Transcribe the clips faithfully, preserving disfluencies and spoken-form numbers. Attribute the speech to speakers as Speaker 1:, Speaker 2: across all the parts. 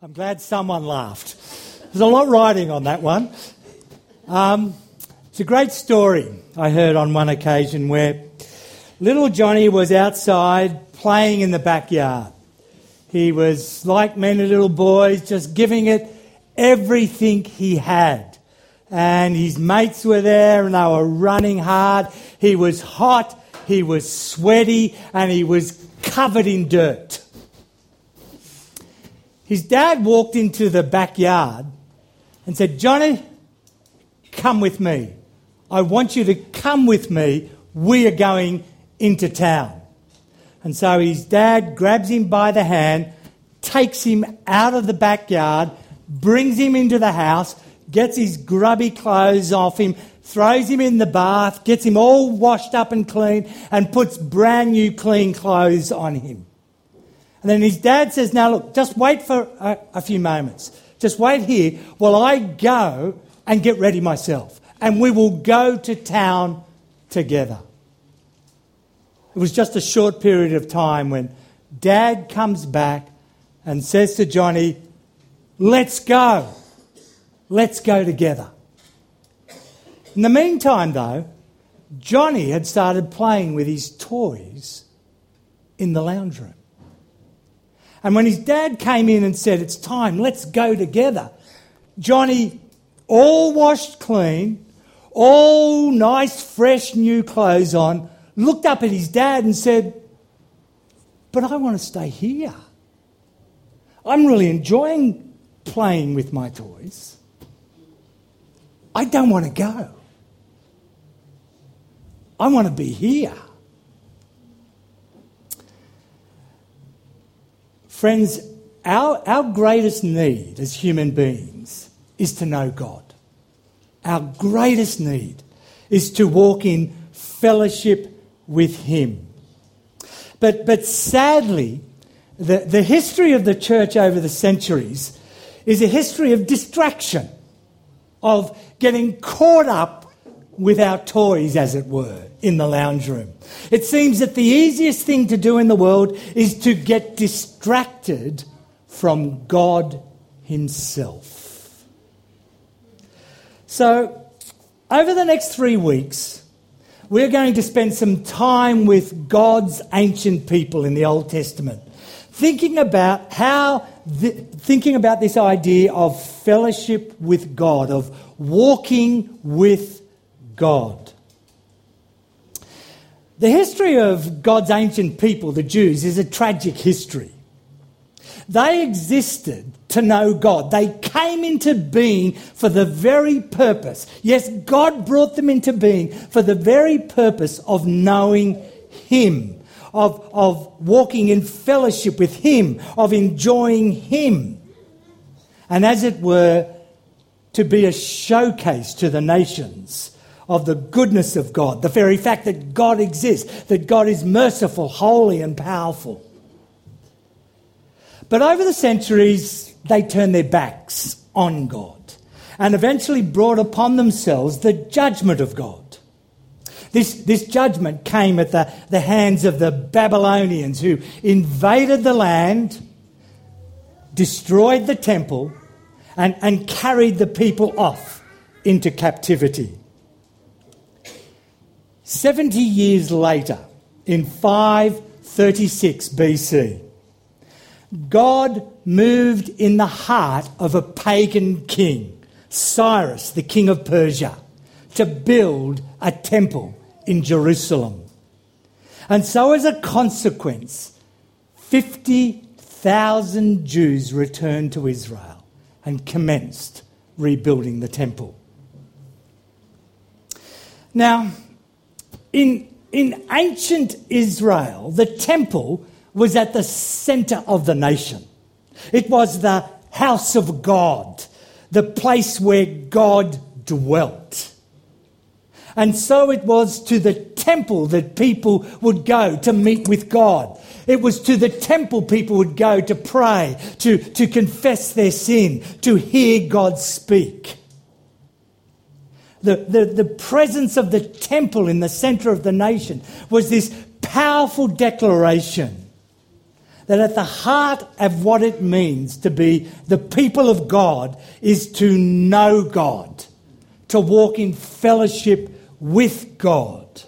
Speaker 1: I'm glad someone laughed. There's a lot riding on that one. Um, it's a great story I heard on one occasion where little Johnny was outside playing in the backyard. He was, like many little boys, just giving it everything he had. And his mates were there and they were running hard. He was hot, he was sweaty, and he was covered in dirt. His dad walked into the backyard and said, "Johnny, come with me. I want you to come with me. We are going into town." And so his dad grabs him by the hand, takes him out of the backyard, brings him into the house, gets his grubby clothes off him, throws him in the bath, gets him all washed up and clean, and puts brand new clean clothes on him. And then his dad says, "Now look, just wait for a, a few moments. Just wait here while I go and get ready myself. And we will go to town together." It was just a short period of time when Dad comes back and says to Johnny, "Let's go. Let's go together." In the meantime, though, Johnny had started playing with his toys in the lounge room. And when his dad came in and said, "It's time, let's go together," Johnny, all washed clean, all nice, fresh, new clothes on, looked up at his dad and said, "But I want to stay here. I'm really enjoying playing with my toys. I don't want to go. I want to be here." Friends, our, our greatest need as human beings is to know God. Our greatest need is to walk in fellowship with Him. But, but sadly, the, the history of the church over the centuries is a history of distraction, of getting caught up with our toys, as it were, in the lounge room. It seems that the easiest thing to do in the world is to get distracted from God Himself. So, over the next three weeks, we're going to spend some time with God's ancient people in the Old Testament, thinking about how, the, thinking about this idea of fellowship with God, of walking with God. The history of God's ancient people, the Jews, is a tragic history. They existed to know God. They came into being for the very purpose. Yes, God brought them into being for the very purpose of knowing Him, of, of walking in fellowship with Him, of enjoying Him. And as it were, to be a showcase to the nations of the goodness of God, the very fact that God exists, that God is merciful, holy and powerful. But over the centuries, they turned their backs on God and eventually brought upon themselves the judgment of God. This, this judgment came at the, the hands of the Babylonians, who invaded the land, destroyed the temple, and, and carried the people off into captivity. Seventy years later, in five thirty-six B C, God moved in the heart of a pagan king, Cyrus, the king of Persia, to build a temple in Jerusalem. And so as a consequence, fifty thousand Jews returned to Israel and commenced rebuilding the temple. Now, In, in ancient Israel, the temple was at the centre of the nation. It was the house of God, the place where God dwelt. And so it was to the temple that people would go to meet with God. It was to the temple people would go to pray, to, to confess their sin, to hear God speak. The, the, the presence of the temple in the centre of the nation was this powerful declaration that at the heart of what it means to be the people of God is to know God, to walk in fellowship with God.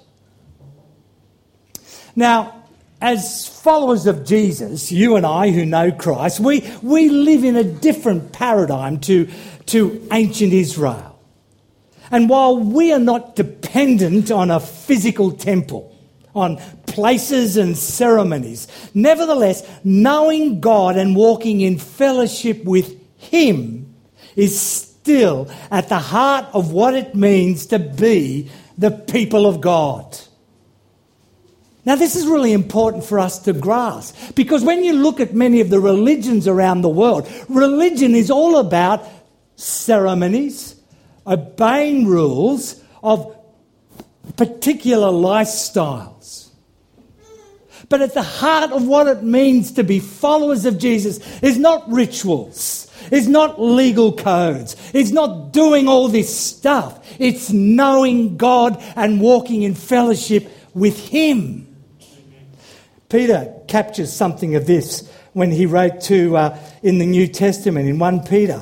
Speaker 1: Now, as followers of Jesus, you and I who know Christ, we, we live in a different paradigm to, to ancient Israel. And while we are not dependent on a physical temple, on places and ceremonies, nevertheless, knowing God and walking in fellowship with Him is still at the heart of what it means to be the people of God. Now, this is really important for us to grasp, because when you look at many of the religions around the world, religion is all about ceremonies, obeying rules of particular lifestyles. But at the heart of what it means to be followers of Jesus is not rituals, is not legal codes, it's not doing all this stuff. It's knowing God and walking in fellowship with Him. Peter captures something of this when he wrote to uh, in the New Testament in First Peter.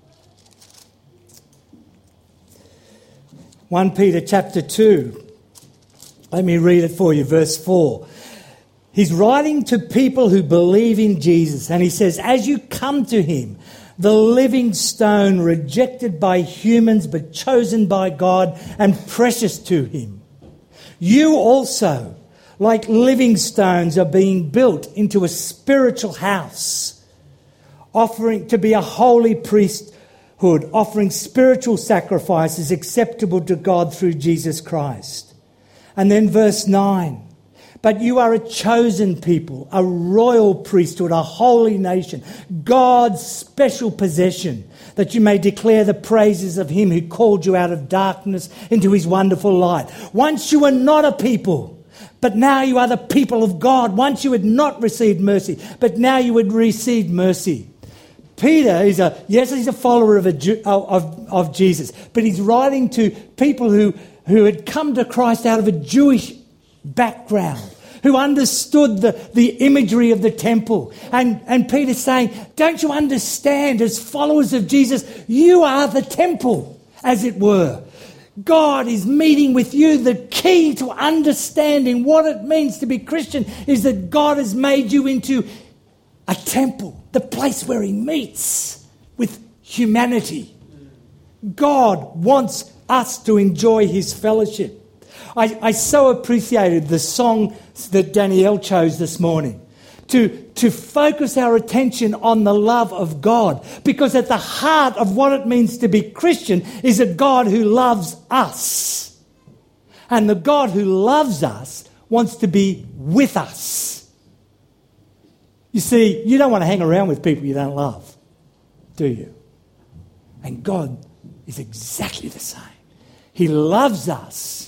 Speaker 1: First Peter chapter two. Let me read it for you, verse four. He's writing to people who believe in Jesus, and he says, as you come to Him, the living stone rejected by humans but chosen by God and precious to Him, you also, like living stones, are being built into a spiritual house, offering to be a holy priesthood, offering spiritual sacrifices acceptable to God through Jesus Christ. And then verse nine, but you are a chosen people, a royal priesthood, a holy nation, God's special possession, that you may declare the praises of Him who called you out of darkness into His wonderful light. Once you were not a people, but now you are the people of God. Once you had not received mercy, but now you had received mercy. Peter is a, yes, he's a follower of, a, of, of Jesus, but he's writing to people who, who had come to Christ out of a Jewish background, who understood the, the imagery of the temple. And, and Peter's saying, don't you understand, as followers of Jesus, you are the temple, as it were. God is meeting with you. The key to understanding what it means to be Christian is that God has made you into a temple, the place where He meets with humanity. God wants us to enjoy His fellowship. I, I so appreciated the song that Danielle chose this morning to, to focus our attention on the love of God, because at the heart of what it means to be Christian is a God who loves us. And the God who loves us wants to be with us. You see, you don't want to hang around with people you don't love, do you? And God is exactly the same. He loves us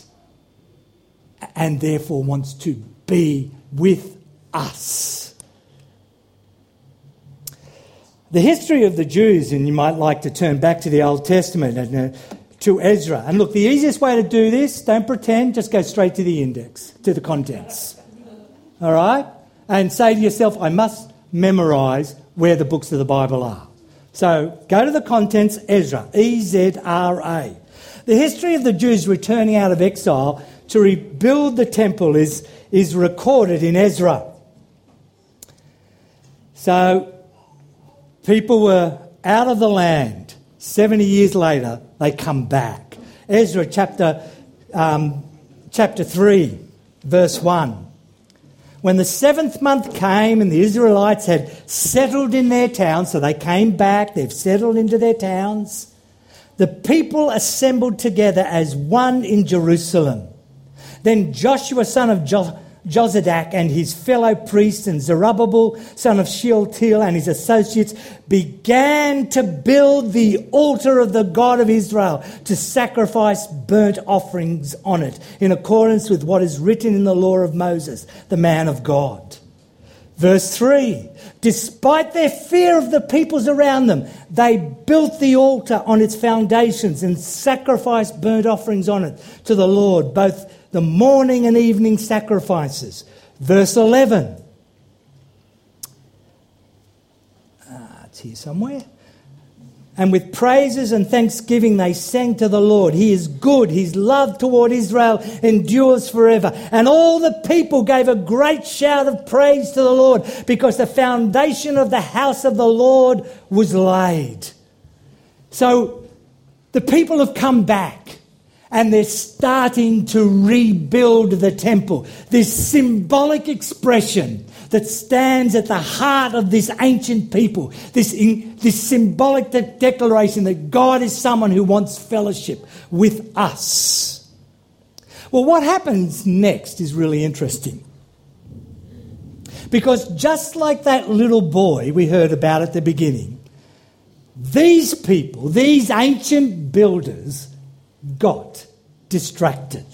Speaker 1: and therefore wants to be with us. The history of the Jews, and you might like to turn back to the Old Testament and uh, to Ezra. And look, the easiest way to do this, don't pretend, just go straight to the index, to the contents. All right? And say to yourself, I must memorise where the books of the Bible are. So go to the contents, Ezra, E Z R A. The history of the Jews returning out of exile to rebuild the temple is, is recorded in Ezra. So people were out of the land. seventy years later, they come back. Ezra chapter, um, chapter three, verse one. When the seventh month came and the Israelites had settled in their towns, so they came back, they've settled into their towns, the people assembled together as one in Jerusalem. Then Joshua, son of jo- Jozadak, and his fellow priests, and Zerubbabel, son of Shealtiel, and his associates, began to build the altar of the God of Israel, to sacrifice burnt offerings on it, in accordance with what is written in the law of Moses, the man of God. Verse three, despite their fear of the peoples around them, they built the altar on its foundations and sacrificed burnt offerings on it to the Lord, both the morning and evening sacrifices. Verse eleven, It's here somewhere. And with praises and thanksgiving they sang to the Lord. He is good. His love toward Israel endures forever. And all the people gave a great shout of praise to the Lord because the foundation of the house of the Lord was laid. So the people have come back and they're starting to rebuild the temple. This symbolic expression that stands at the heart of this ancient people, this, in, this symbolic de- declaration that God is someone who wants fellowship with us. Well, what happens next is really interesting. Because just like that little boy we heard about at the beginning, these people, these ancient builders, got distracted.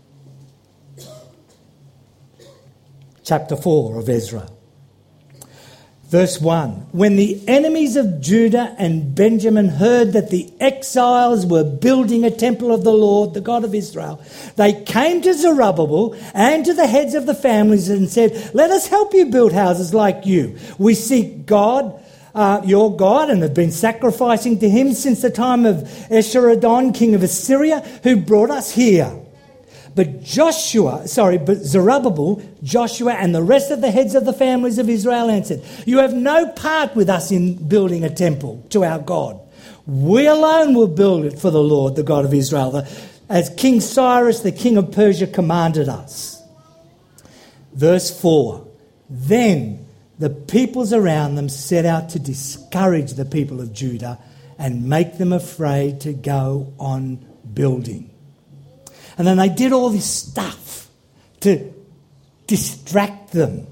Speaker 1: Chapter four of Ezra. Verse one. When the enemies of Judah and Benjamin heard that the exiles were building a temple of the Lord, the God of Israel, they came to Zerubbabel and to the heads of the families and said, "Let us help you build houses like you. We seek God, Uh, your God, and have been sacrificing to him since the time of Esarhaddon, king of Assyria, who brought us here." But Joshua, sorry, but Zerubbabel, Joshua, and the rest of the heads of the families of Israel answered, "You have no part with us in building a temple to our God. We alone will build it for the Lord, the God of Israel, the, as King Cyrus, the king of Persia, commanded us." Verse four. Then the peoples around them set out to discourage the people of Judah and make them afraid to go on building. And then they did all this stuff to distract them.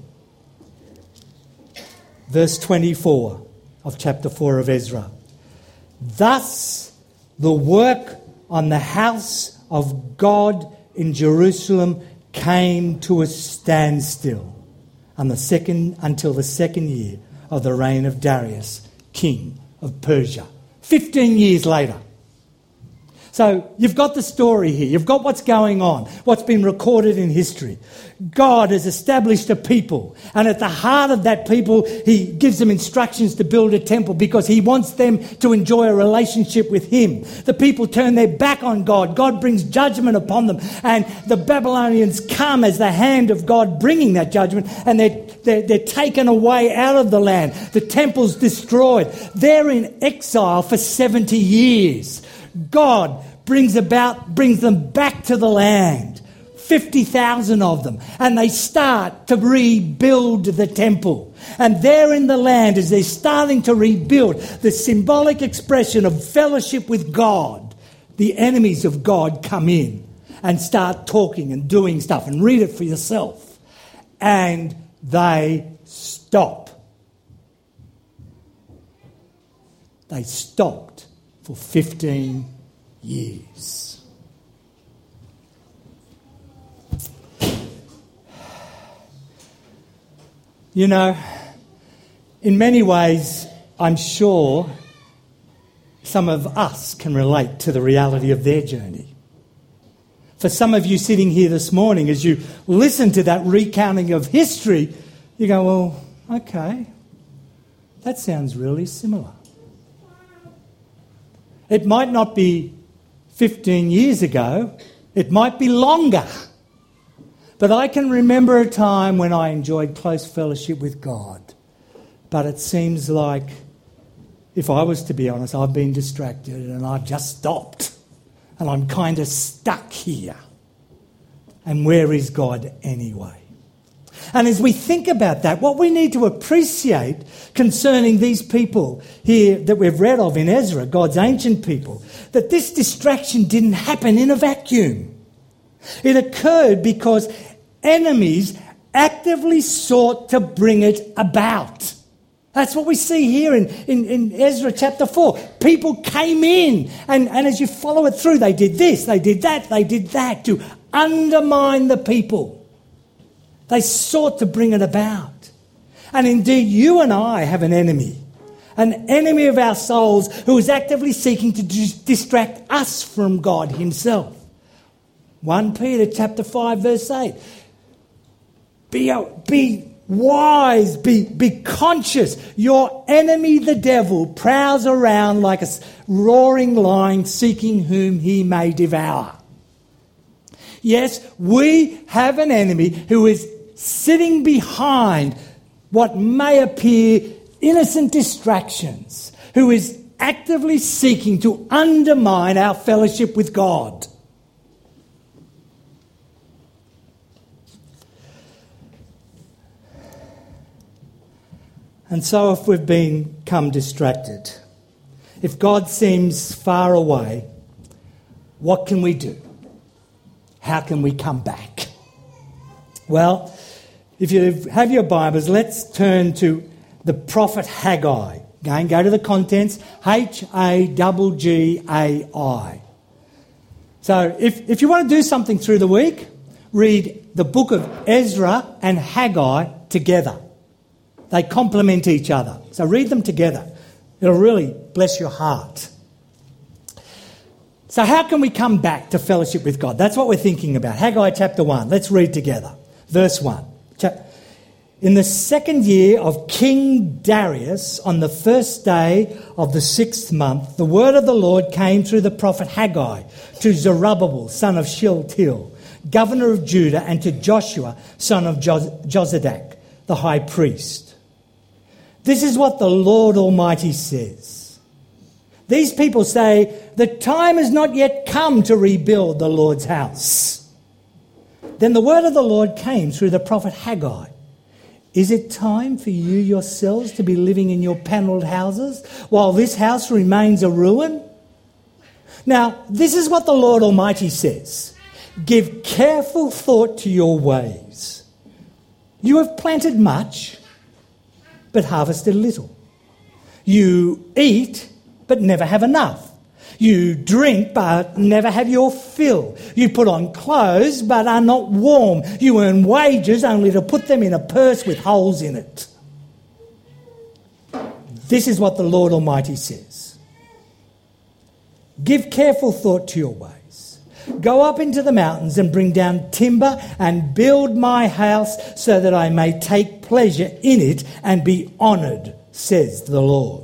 Speaker 1: Verse twenty-four of chapter four of Ezra. Thus the work on the house of God in Jerusalem came to a standstill. And the second, until the second year of the reign of Darius, king of Persia. Fifteen years later. So you've got the story here. You've got what's going on, what's been recorded in history. God has established a people. And at the heart of that people, he gives them instructions to build a temple because he wants them to enjoy a relationship with him. The people turn their back on God. God brings judgment upon them. And the Babylonians come as the hand of God bringing that judgment. And they're, they're, they're taken away out of the land. The temple's destroyed. They're in exile for seventy years. God brings about brings them back to the land, fifty thousand of them, and they start to rebuild the temple. And there in the land, as they're starting to rebuild, the symbolic expression of fellowship with God, the enemies of God come in and start talking and doing stuff, and read it for yourself. And they stop. They stopped for fifteen years. You know, in many ways, I'm sure some of us can relate to the reality of their journey. For some of you sitting here this morning, as you listen to that recounting of history, you go, well, okay, that sounds really similar. It might not be fifteen years ago, it might be longer. But I can remember a time when I enjoyed close fellowship with God. But it seems like, if I was to be honest, I've been distracted and I've just stopped. And I'm kind of stuck here. And where is God anyway? And as we think about that, what we need to appreciate concerning these people here that we've read of in Ezra, God's ancient people, that this distraction didn't happen in a vacuum. It occurred because enemies actively sought to bring it about. That's what we see here in, in, in Ezra chapter four. People came in, and, and as you follow it through, they did this, they did that, they did that to undermine the people. They sought to bring it about. And indeed, you and I have an enemy, an enemy of our souls who is actively seeking to dis- distract us from God himself. First Peter chapter five, verse eight. Be, be wise, be, be conscious. Your enemy, the devil, prowls around like a roaring lion seeking whom he may devour. Yes, we have an enemy who is sitting behind what may appear innocent distractions, who is actively seeking to undermine our fellowship with God. And so if we've become distracted, if God seems far away, what can we do? How can we come back? Well, if you have your Bibles, let's turn to the prophet Haggai. Again, go to the contents, H A G G A I. So if, if you want to do something through the week, read the book of Ezra and Haggai together. They complement each other. So read them together. It'll really bless your heart. So how can we come back to fellowship with God? That's what we're thinking about. Haggai chapter one. Let's read together. Verse one. In the second year of King Darius, on the first day of the sixth month, the word of the Lord came through the prophet Haggai to Zerubbabel, son of Shealtiel, governor of Judah, and to Joshua, son of Jozadak, the high priest. This is what the Lord Almighty says. These people say, the time has not yet come to rebuild the Lord's house. Then the word of the Lord came through the prophet Haggai. Is it time for you yourselves to be living in your panelled houses while this house remains a ruin? Now, this is what the Lord Almighty says. Give careful thought to your ways. You have planted much, but harvested little. You eat, but never have enough. You drink, but never have your fill. You put on clothes, but are not warm. You earn wages only to put them in a purse with holes in it. This is what the Lord Almighty says. Give careful thought to your ways. Go up into the mountains and bring down timber and build my house so that I may take pleasure in it and be honoured, says the Lord.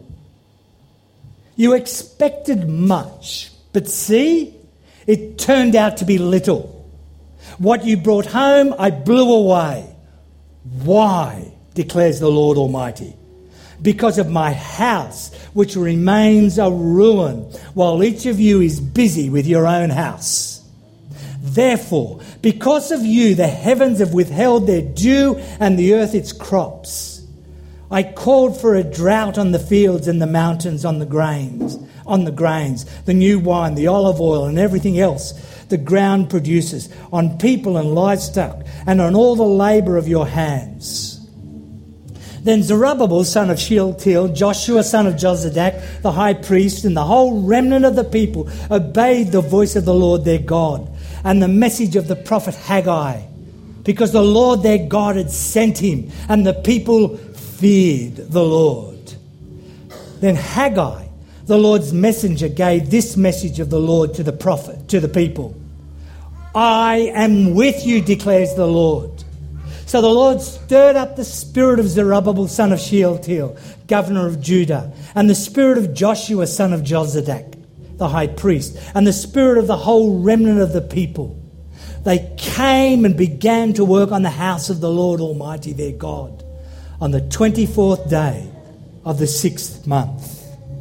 Speaker 1: You expected much, but see, it turned out to be little. What you brought home, I blew away. Why, declares the Lord Almighty? Because of my house, which remains a ruin, while each of you is busy with your own house. Therefore, because of you, the heavens have withheld their dew and the earth its crops. I called for a drought on the fields and the mountains on the grains, on the grains, the new wine, the olive oil and everything else the ground produces, on people and livestock, and on all the labour of your hands. Then Zerubbabel, son of Shealtiel, Joshua, son of Jozadak, the high priest, and the whole remnant of the people obeyed the voice of the Lord their God and the message of the prophet Haggai, because the Lord their God had sent him, and the people feared the Lord. Then Haggai, the Lord's messenger, gave this message of the Lord to the prophet, to the people. I am with you, declares the Lord. So the Lord stirred up the spirit of Zerubbabel, son of Shealtiel, governor of Judah, and the spirit of Joshua, son of Jozadak, the high priest, and the spirit of the whole remnant of the people. They came and began to work on the house of the Lord Almighty, their God, on the twenty-fourth day of the sixth month.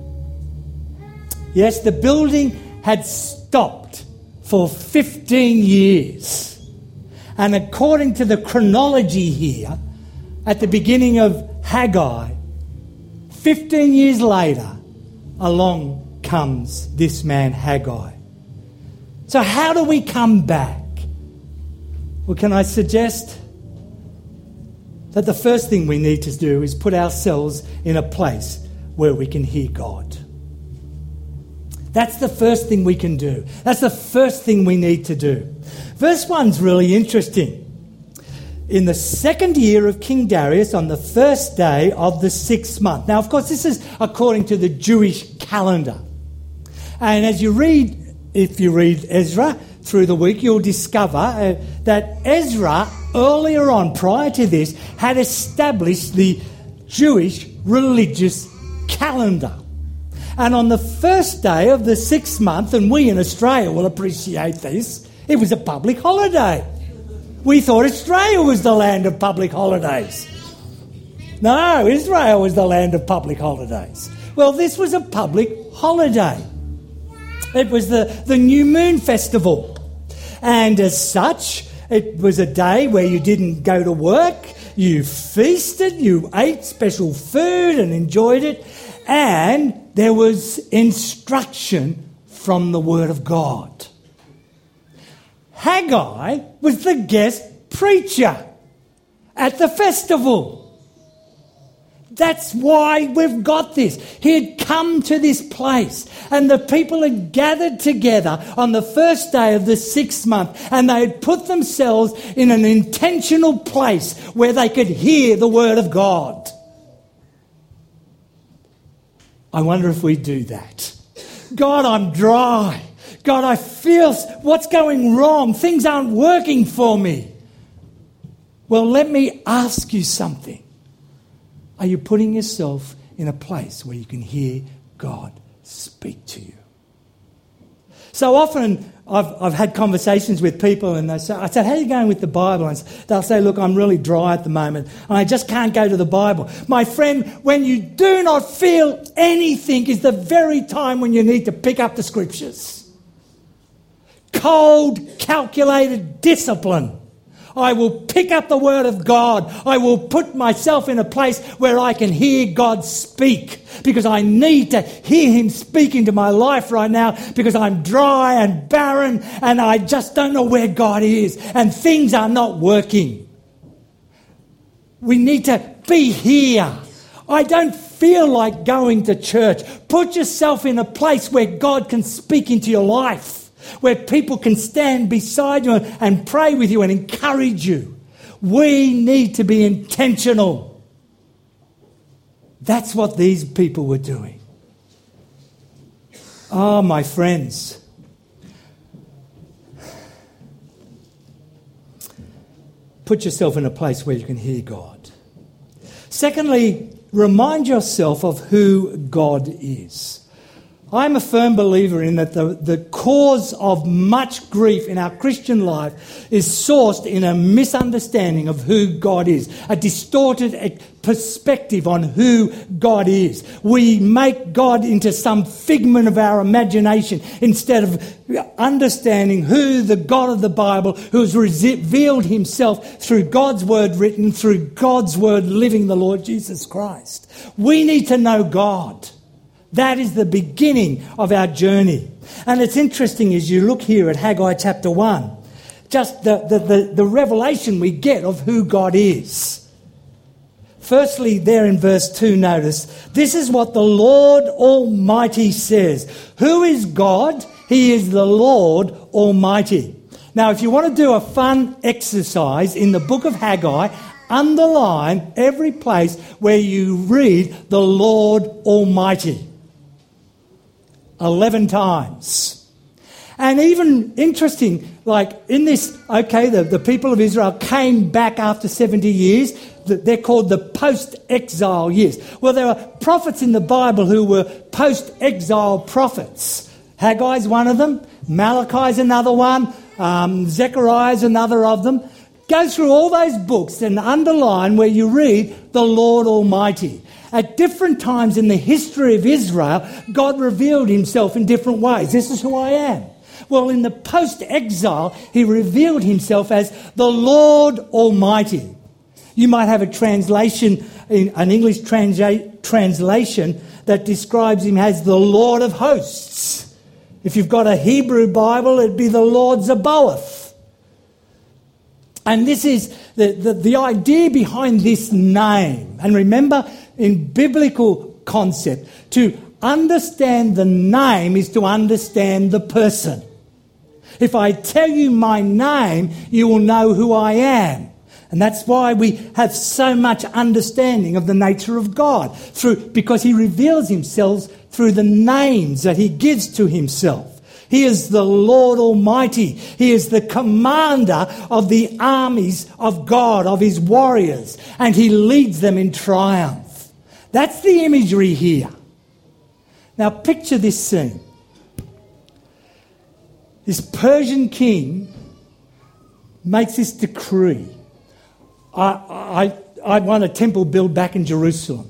Speaker 1: Yes, the building had stopped for fifteen years. And according to the chronology here, at the beginning of Haggai, fifteen years later, along comes this man Haggai. So how do we come back? Well, can I suggest that the first thing we need to do is put ourselves in a place where we can hear God. That's the first thing we can do. That's the first thing we need to do. Verse one's really interesting. In the second year of King Darius, on the first day of the sixth month. Now, of course, this is according to the Jewish calendar. And as you read if you read Ezra through the week, you'll discover uh, that Ezra, earlier on, prior to this, had established the Jewish religious calendar. And on the first day of the sixth month, and we in Australia will appreciate this, it was a public holiday. We thought Australia was the land of public holidays. No, Israel was the land of public holidays. Well, this was a public holiday. It was the, the New Moon Festival. And as such, it was a day where you didn't go to work, you feasted, you ate special food and enjoyed it, and there was instruction from the Word of God. Haggai was the guest preacher at the festival. That's why we've got this. He had come to this place and the people had gathered together on the first day of the sixth month and they had put themselves in an intentional place where they could hear the Word of God. I wonder if we do that. God, I'm dry. God, I feel what's going wrong. Things aren't working for me. Well, let me ask you something. Are you putting yourself in a place where you can hear God speak to you? So often I've, I've had conversations with people and they say, I said, how are you going with the Bible? And they'll say, look, I'm really dry at the moment and I just can't go to the Bible. My friend, when you do not feel anything is the very time when you need to pick up the scriptures. Cold, calculated discipline. I will pick up the Word of God. I will put myself in a place where I can hear God speak because I need to hear Him speak into my life right now because I'm dry and barren and I just don't know where God is and things are not working. We need to be here. I don't feel like going to church. Put yourself in a place where God can speak into your life, where people can stand beside you and pray with you and encourage you. We need to be intentional. That's what these people were doing. Oh, my friends. Put yourself in a place where you can hear God. Secondly, remind yourself of who God is. I'm a firm believer in that the, the cause of much grief in our Christian life is sourced in a misunderstanding of who God is, a distorted perspective on who God is. We make God into some figment of our imagination instead of understanding who the God of the Bible, who has revealed Himself through God's Word written, through God's Word living, the Lord Jesus Christ. We need to know God. That is the beginning of our journey. And it's interesting as you look here at Haggai chapter one, just the, the, the, the revelation we get of who God is. Firstly, there in verse two, notice, this is what the Lord Almighty says. Who is God? He is the Lord Almighty. Now, if you want to do a fun exercise in the book of Haggai, underline every place where you read the Lord Almighty. Eleven times. And even interesting, like in this, okay, the, the people of Israel came back after seventy years. They're called the post-exile years. Well, there are prophets in the Bible who were post-exile prophets. Haggai's one of them. Malachi's another one. Um, Zechariah's another of them. Go through all those books and underline where you read the Lord Almighty. At different times in the history of Israel, God revealed Himself in different ways. This is who I am. Well, in the post-exile, He revealed Himself as the Lord Almighty. You might have a translation, an English transa- translation that describes Him as the Lord of hosts. If you've got a Hebrew Bible, it'd be the Lord Zebaoth. And this is the, the, the idea behind this name. And remember, in biblical concept, to understand the name is to understand the person. If I tell you my name, you will know who I am. And that's why we have so much understanding of the nature of God, through because He reveals Himself through the names that He gives to Himself. He is the Lord Almighty. He is the commander of the armies of God, of his warriors, and he leads them in triumph. That's the imagery here. Now picture this scene. This Persian king makes this decree. I, I, I want a temple built back in Jerusalem.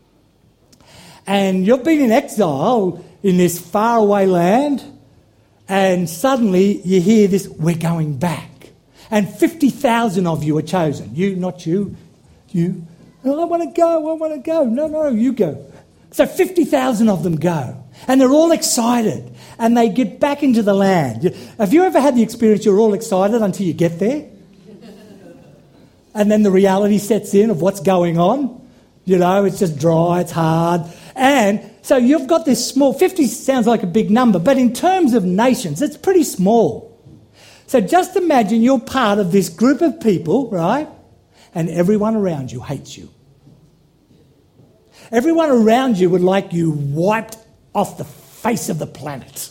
Speaker 1: And you've been in exile in this faraway land, and suddenly you hear this, we're going back. And fifty thousand of you are chosen. You, not you. You. Oh, I want to go, I want to go. No, no, you go. So fifty thousand of them go. And they're all excited. And they get back into the land. Have you ever had the experience you're all excited until you get there? And then the reality sets in of what's going on. You know, it's just dry, it's hard. And so you've got this small, fifty sounds like a big number, but in terms of nations, it's pretty small. So just imagine you're part of this group of people, right? And everyone around you hates you. Everyone around you would like you wiped off the face of the planet.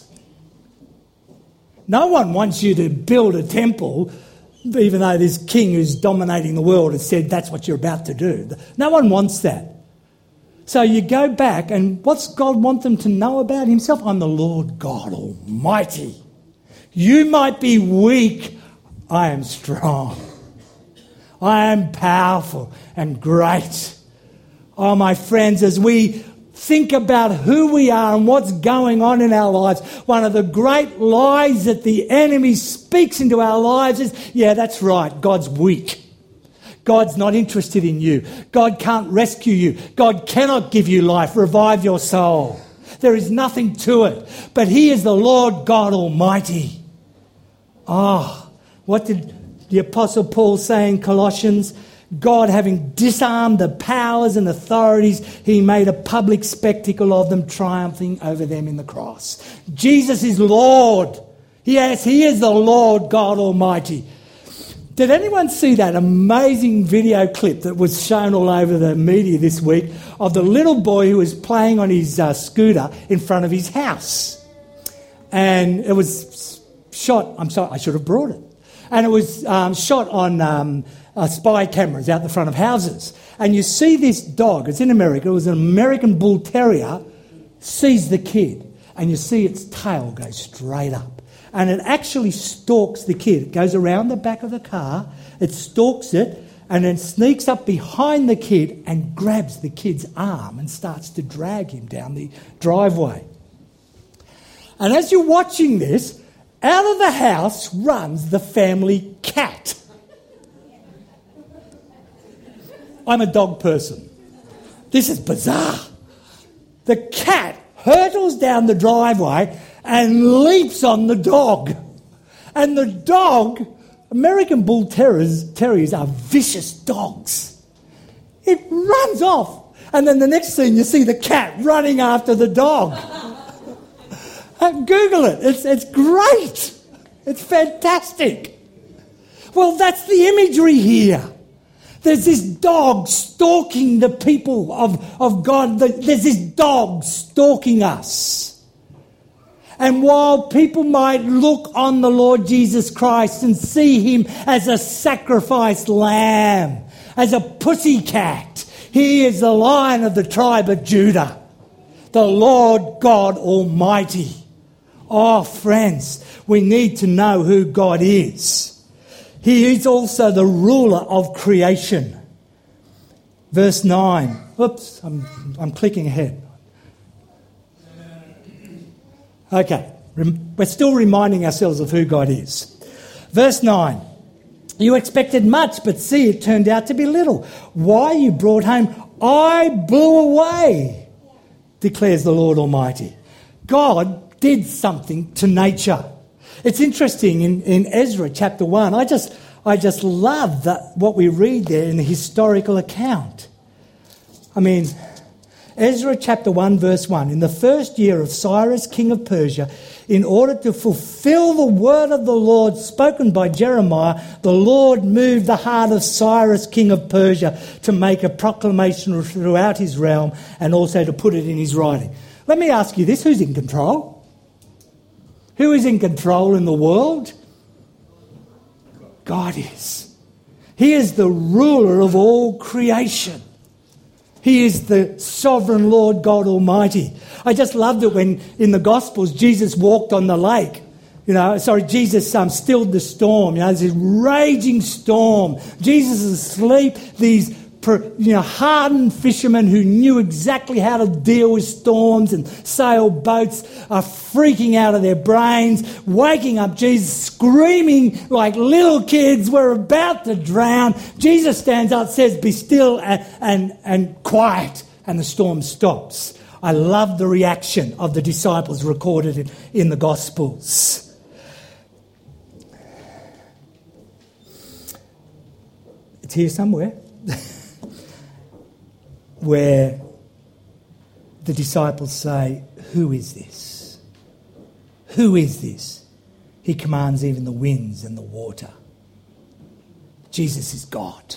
Speaker 1: No one wants you to build a temple, even though this king who's dominating the world has said that's what you're about to do. No one wants that. So you go back, and what's God want them to know about himself? I'm the Lord God Almighty. You might be weak, I am strong. I am powerful and great. Oh, my friends, as we think about who we are and what's going on in our lives, one of the great lies that the enemy speaks into our lives is, yeah, that's right, God's weak. God's not interested in you. God can't rescue you. God cannot give you life, revive your soul. There is nothing to it. But he is the Lord God Almighty. Oh, what did the Apostle Paul say in Colossians? God, having disarmed the powers and authorities, he made a public spectacle of them, triumphing over them in the cross. Jesus is Lord. Yes, he is the Lord God Almighty. Did anyone see that amazing video clip that was shown all over the media this week of the little boy who was playing on his uh, scooter in front of his house? And it was shot, I'm sorry, I should have brought it. And it was um, shot on um, uh, spy cameras out the front of houses. And you see this dog, it's in America, it was an American Bull Terrier, sees the kid. And you see its tail go straight up. And it actually stalks the kid. It goes around the back of the car, it stalks it, and then sneaks up behind the kid and grabs the kid's arm and starts to drag him down the driveway. And as you're watching this, out of the house runs the family cat. I'm a dog person. This is bizarre. The cat hurtles down the driveway and leaps on the dog. And the dog, American Bull Terriers, terriers are vicious dogs. It runs off. And then the next scene, you see the cat running after the dog. Google it. It's, it's great. It's fantastic. Well, that's the imagery here. There's this dog stalking the people of, of God. There's this dog stalking us. And while people might look on the Lord Jesus Christ and see him as a sacrificed lamb, as a pussycat, he is the Lion of the tribe of Judah, the Lord God Almighty. Oh, friends, we need to know who God is. He is also the ruler of creation. Verse nine. Whoops, I'm, I'm clicking ahead. Okay, we're still reminding ourselves of who God is. Verse nine. You expected much, but see, it turned out to be little. Why you brought home, I blew away, declares the Lord Almighty. God did something to nature. It's interesting in, in Ezra chapter one. I just I just love that what we read there in the historical account. I mean, Ezra chapter one verse one. In the first year of Cyrus, king of Persia, in order to fulfill the word of the Lord spoken by Jeremiah, the Lord moved the heart of Cyrus, king of Persia, to make a proclamation throughout his realm and also to put it in his writing. Let me ask you this, who's in control? Who is in control in the world? God is. He is the ruler of all creation. He is the sovereign Lord God Almighty. I just loved it when in the Gospels Jesus walked on the lake. You know, sorry, Jesus um, stilled the storm. You know, there's this raging storm. Jesus is asleep. These you know, hardened fishermen who knew exactly how to deal with storms and sail boats are freaking out of their brains, waking up Jesus, screaming like little kids, we're about to drown. Jesus stands up, says, be still and, and, and quiet, and the storm stops. I love the reaction of the disciples recorded in, in the Gospels. It's here somewhere. Where the disciples say, who is this? Who is this? He commands even the winds and the water. Jesus is God.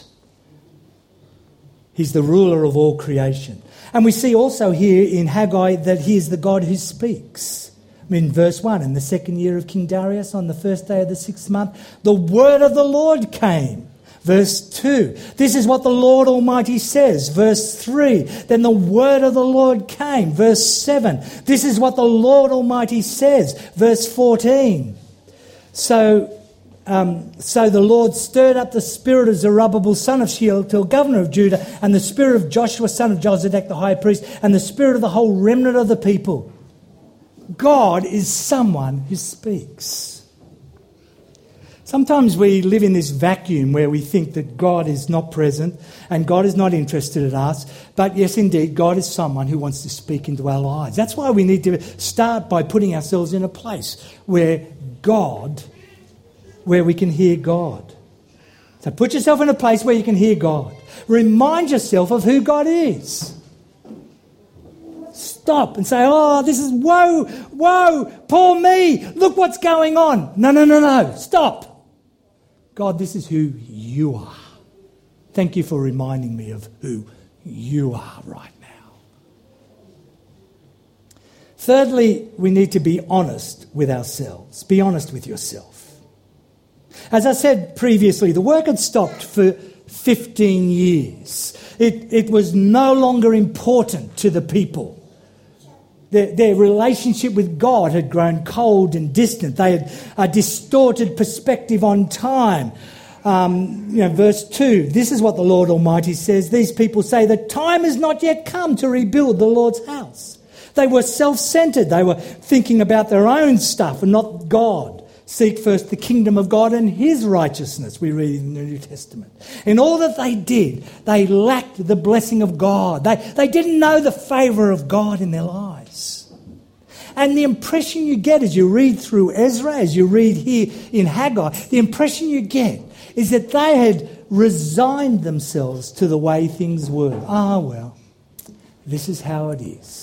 Speaker 1: He's the ruler of all creation. And we see also here in Haggai that he is the God who speaks. I mean, verse one, in the second year of King Darius, on the first day of the sixth month, the word of the Lord came. Verse two, this is what the Lord Almighty says. Verse three, then the word of the Lord came. Verse seven, this is what the Lord Almighty says. Verse fourteen, so um, so the Lord stirred up the spirit of Zerubbabel, son of Shealtiel, governor of Judah, and the spirit of Joshua, son of Jozadak, the high priest, and the spirit of the whole remnant of the people. God is someone who speaks. Sometimes we live in this vacuum where we think that God is not present and God is not interested in us. But yes, indeed, God is someone who wants to speak into our lives. That's why we need to start by putting ourselves in a place where God, where we can hear God. So put yourself in a place where you can hear God. Remind yourself of who God is. Stop and say, oh, this is, whoa, whoa, poor me. Look what's going on. No, no, no, no. Stop. God, this is who you are. Thank you for reminding me of who you are right now. Thirdly, we need to be honest with ourselves. Be honest with yourself. As I said previously, the work had stopped for fifteen years. It, it was no longer important to the people. Their, their relationship with God had grown cold and distant. They had a distorted perspective on time. Um, you know, verse two, this is what the Lord Almighty says. These people say the time has not yet come to rebuild the Lord's house. They were self-centered. They were thinking about their own stuff and not God. Seek first the kingdom of God and his righteousness, we read in the New Testament. In all that they did, they lacked the blessing of God. They, they didn't know the favour of God in their lives. And the impression you get as you read through Ezra, as you read here in Haggai, the impression you get is that they had resigned themselves to the way things were. Ah, well, this is how it is.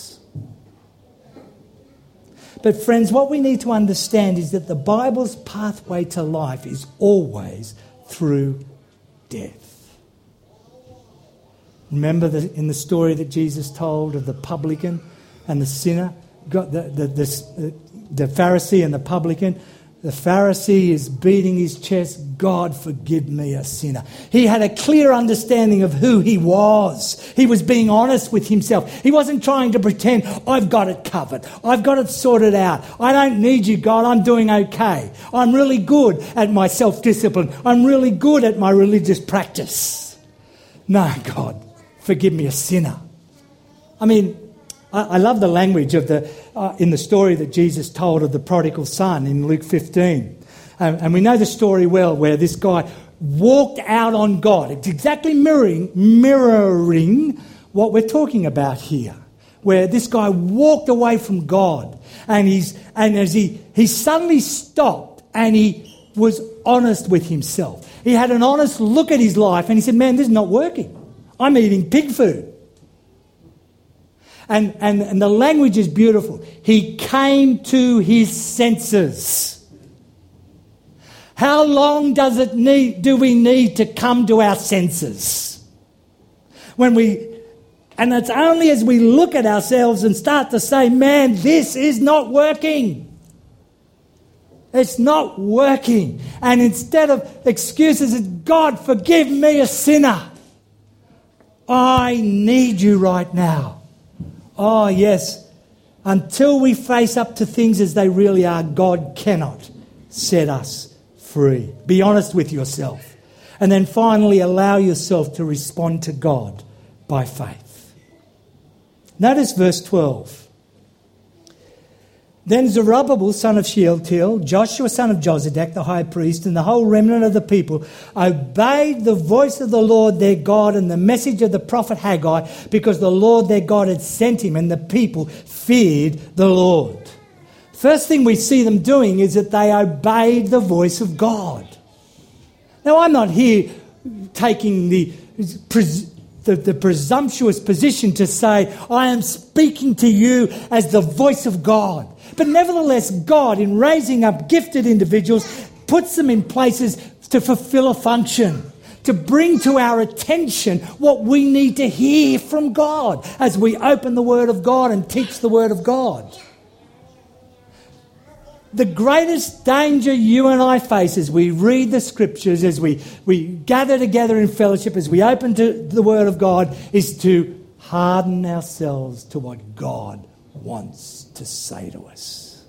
Speaker 1: But friends, what we need to understand is that the Bible's pathway to life is always through death. Remember the, in the story that Jesus told of the publican and the sinner, got the, the, the, the Pharisee and the publican. The Pharisee is beating his chest, God forgive me, a sinner. He had a clear understanding of who he was. He was being honest with himself. He wasn't trying to pretend, I've got it covered. I've got it sorted out. I don't need you, God. I'm doing okay. I'm really good at my self-discipline. I'm really good at my religious practice. No, God, forgive me, a sinner. I mean, I, I love the language of the uh, in the story that Jesus told of the prodigal son in Luke fifteen. Um, and we know the story well, where this guy walked out on God. It's exactly mirroring, mirroring what we're talking about here, where this guy walked away from God, and he's and as he he suddenly stopped and he was honest with himself. He had an honest look at his life, and he said, "Man, this is not working. I'm eating pig food." And, and, and the language is beautiful. He came to his senses. How long does it need, do we need to come to our senses? When we, and it's only as we look at ourselves and start to say, man, this is not working. It's not working. And instead of excuses, it's God, forgive me, a sinner. I need you right now. Oh, yes. Until we face up to things as they really are, God cannot set us free. Be honest with yourself. And then finally, allow yourself to respond to God by faith. Notice verse twelve. Then Zerubbabel, son of Shealtiel, Joshua, son of Jozadak, the high priest, and the whole remnant of the people obeyed the voice of the Lord their God and the message of the prophet Haggai, because the Lord their God had sent him, and the people feared the Lord. First thing we see them doing is that they obeyed the voice of God. Now, I'm not here taking the, the, the presumptuous position to say, I am speaking to you as the voice of God. But nevertheless, God, in raising up gifted individuals, puts them in places to fulfill a function, to bring to our attention what we need to hear from God as we open the Word of God and teach the Word of God. The greatest danger you and I face as we read the Scriptures, as we, we gather together in fellowship, as we open to the Word of God, is to harden ourselves to what God wants to say to us.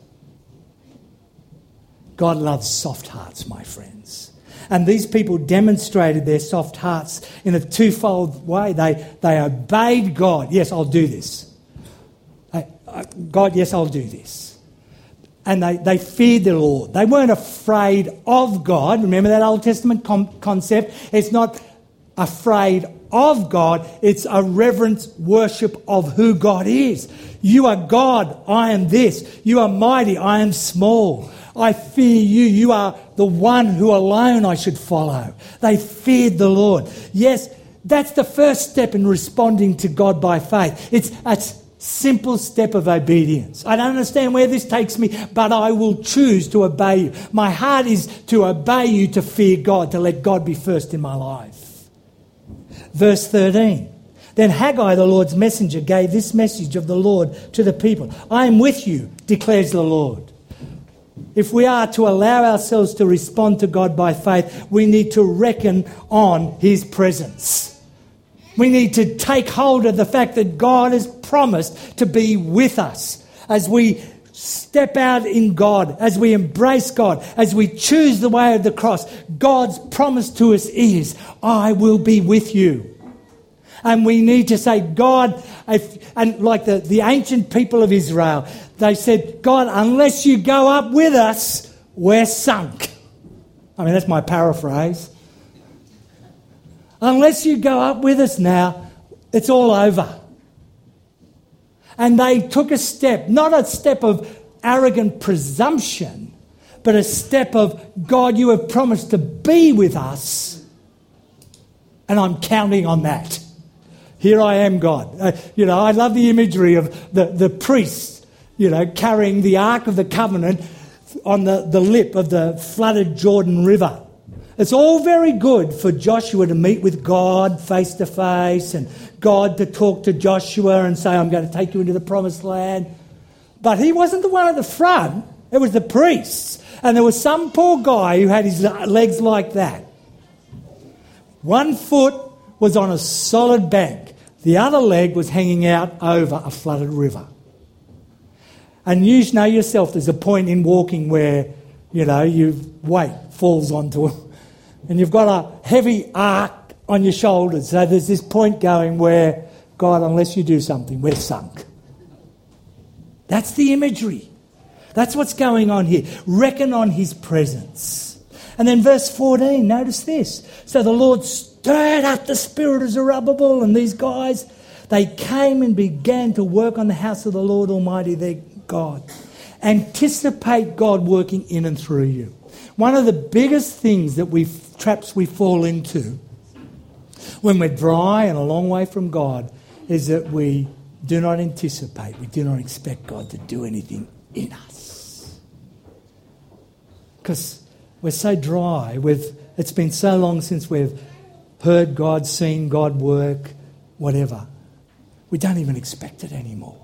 Speaker 1: God loves soft hearts, my friends. And these people demonstrated their soft hearts in a twofold way. They, they obeyed God. Yes, I'll do this. I, I, God, yes, I'll do this. And they, they feared the Lord. They weren't afraid of God. Remember that Old Testament com- concept? It's not afraid of God. It's a reverence worship of who God is. You are God. I am this. You are mighty. I am small. I fear you. You are the one who alone I should follow. They feared the Lord. Yes, that's the first step in responding to God by faith. It's a simple step of obedience. I don't understand where this takes me, but I will choose to obey you. My heart is to obey you, to fear God, to let God be first in my life. Verse thirteen. Then Haggai, the Lord's messenger, gave this message of the Lord to the people. I am with you, declares the Lord. If we are to allow ourselves to respond to God by faith, we need to reckon on his presence. We need to take hold of the fact that God has promised to be with us as we step out in God, as we embrace God, as we choose the way of the cross. God's promise to us is, I will be with you. And we need to say, God, if, and like the, the ancient people of Israel, they said, God, unless you go up with us, we're sunk. I mean, that's my paraphrase. Unless you go up with us now, it's all over. And they took a step, not a step of arrogant presumption, but a step of, God, you have promised to be with us, and I'm counting on that. Here I am, God. Uh, you know, I love the imagery of the, the priests, you know, carrying the Ark of the Covenant on the, the lip of the flooded Jordan River. It's all very good for Joshua to meet with God face to face and God to talk to Joshua and say, I'm going to take you into the promised land. But he wasn't the one at the front. It was the priests. And there was some poor guy who had his legs like that. One foot was on a solid bank. The other leg was hanging out over a flooded river. And you know yourself, there's a point in walking where, you know, your weight falls onto it. And you've got a heavy ark on your shoulders. So there's this point going where, God, unless you do something, we're sunk. That's the imagery. That's what's going on here. Reckon on his presence. And then verse fourteen, notice this. So the Lord stirred up the spirit of Zerubbabel and these guys. They came and began to work on the house of the Lord Almighty, their God. Anticipate God working in and through you. One of the biggest things that we traps we fall into when we're dry and a long way from God is that we do not anticipate, we do not expect God to do anything in us. Because we're so dry, we've, it's been so long since we've heard God, seen God work, whatever. We don't even expect it anymore.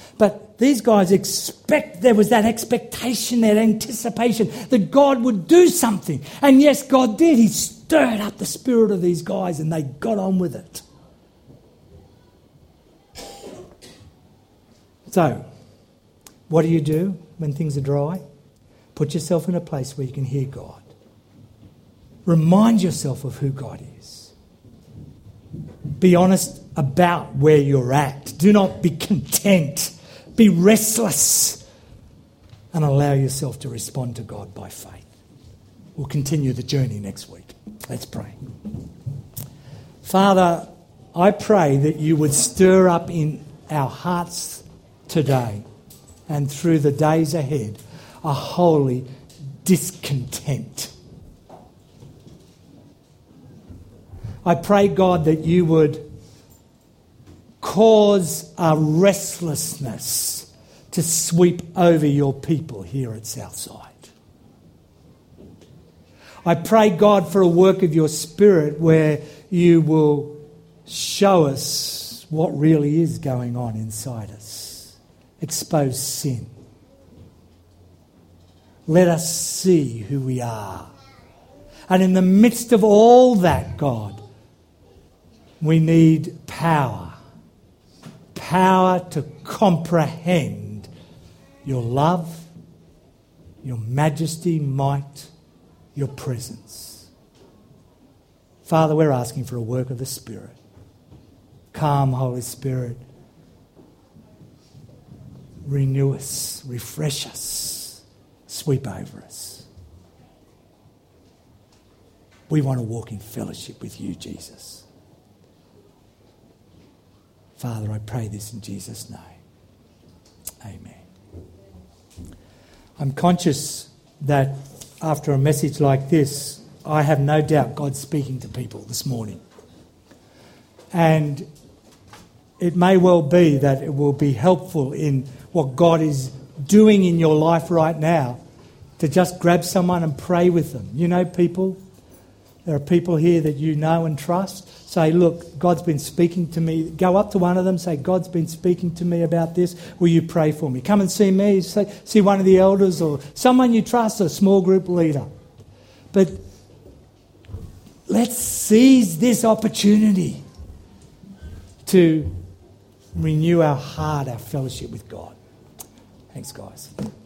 Speaker 1: But these guys expect, there was that expectation, that anticipation that God would do something. And yes, God did. He stirred up the spirit of these guys and they got on with it. So, what do you do when things are dry? Put yourself in a place where you can hear God. Remind yourself of who God is. Be honest about where you're at. Do not be content. Be restless and allow yourself to respond to God by faith. We'll continue the journey next week. Let's pray. Father, I pray that you would stir up in our hearts today and through the days ahead a holy discontent. I pray, God, that you would cause a restlessness to sweep over your people here at Southside. I pray, God, for a work of your Spirit where you will show us what really is going on inside us. Expose sin. Let us see who we are. And in the midst of all that, God, we need power. Power to comprehend your love, your majesty, might, your presence. Father, we're asking for a work of the Spirit. Come, Holy Spirit. Renew us, refresh us, sweep over us. We want to walk in fellowship with you, Jesus. Father, I pray this in Jesus' name. Amen. I'm conscious that after a message like this, I have no doubt God's speaking to people this morning. And it may well be that it will be helpful in what God is doing in your life right now to just grab someone and pray with them. You know people, there are people here that you know and trust. Say, look, God's been speaking to me. Go up to one of them, say, God's been speaking to me about this. Will you pray for me? Come and see me. Say, see one of the elders or someone you trust, a small group leader. But let's seize this opportunity to renew our heart, our fellowship with God. Thanks, guys.